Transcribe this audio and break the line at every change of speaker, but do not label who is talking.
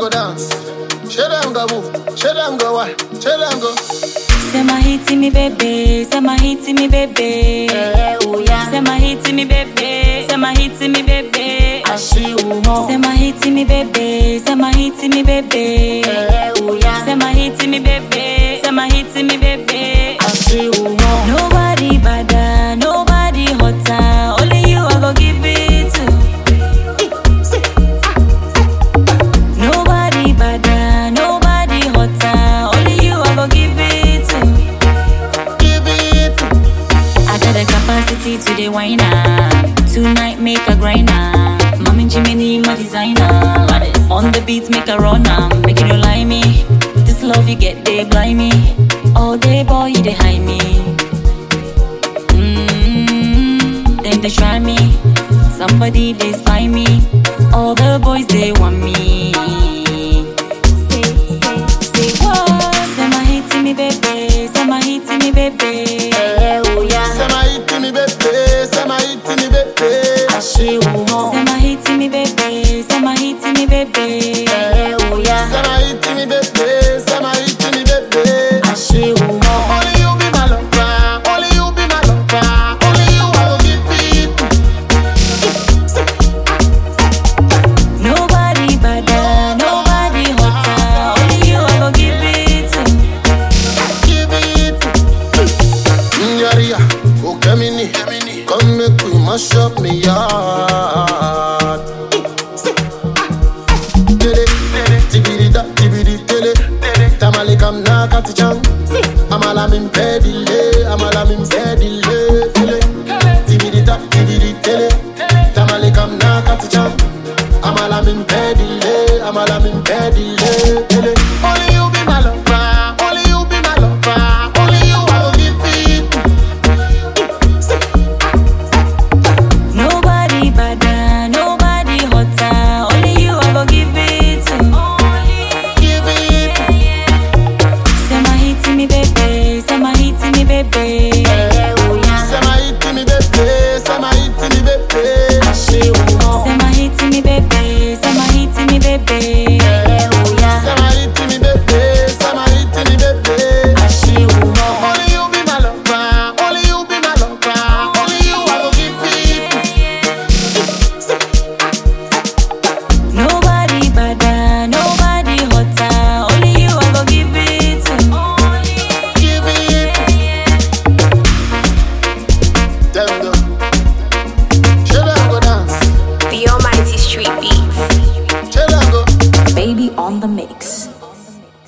go dance. Show them go move. Show them go what? Show them go.
Say my hit to me, baby. Say my hit to me, baby.
Oh yeah.
Say my hit to me, baby. Say my hit to me, baby. Say my hit to me, baby. Say my hit to me, baby.
Oh yeah.
Say my hit to me, baby. Say my hit to me, baby. Nobody better, nobody hotter. Only you I go give it to. Nobody better, nobody hotter. Only you I go give it to.
Give it.
I got the capacity to the whiner. Tonight make a grinder. Mommy Jimmy, my designer. On the beats make a runner. Make you no lie me. This love you get, they blind me. All day boy, you they hide me. Then they try me. Somebody they spy me. All the boys they want me. Say what? Say my hit to me, baby. Say my hit to me, baby.
Oh yeah.
Say my hit to me, baby. Say my hit to me, baby.
Say my hit to me, baby. Say my hit to me, baby.
Oh yeah.
Say my hit to me, baby. Say my hit to me, baby. Only you be my lover. Only you be my lover. Only you I will give it.
Nobody better, nobody hotter. Only you I go give it to.
Give it. Nyaria, okay mini. Come make we mash up me yard. Tele, tibidi da, tibidi tele. Tamale kam na katichang. Amala min pedile, amala min pedile. Tele, tibidi da, tibidi tele. Tamale kam na katichang. Amala min pedile, amala min pedile. Tele, only you be my lover, only you be my lover, only you I will give it.
Nobody better, nobody hotter. Only you I go give it to.
Give it.
Say my hit to me, baby. Say my hit to me, baby.
Oh yeah.
Say my hit to me, baby. Say my hit to me, baby.
Say my hit to me, baby. Say my hit to me, baby.
Oh yeah.
Say my hit to me, baby. Say my hit to me, baby. Only you be my lover. Only you be my lover. Only you I will give it.
Nobody better, nobody hotter. Only you I go give it to.
Give it. Them go. Show them go dance.
The Almighty Street Beats.
Show them go.
Baby on the mix.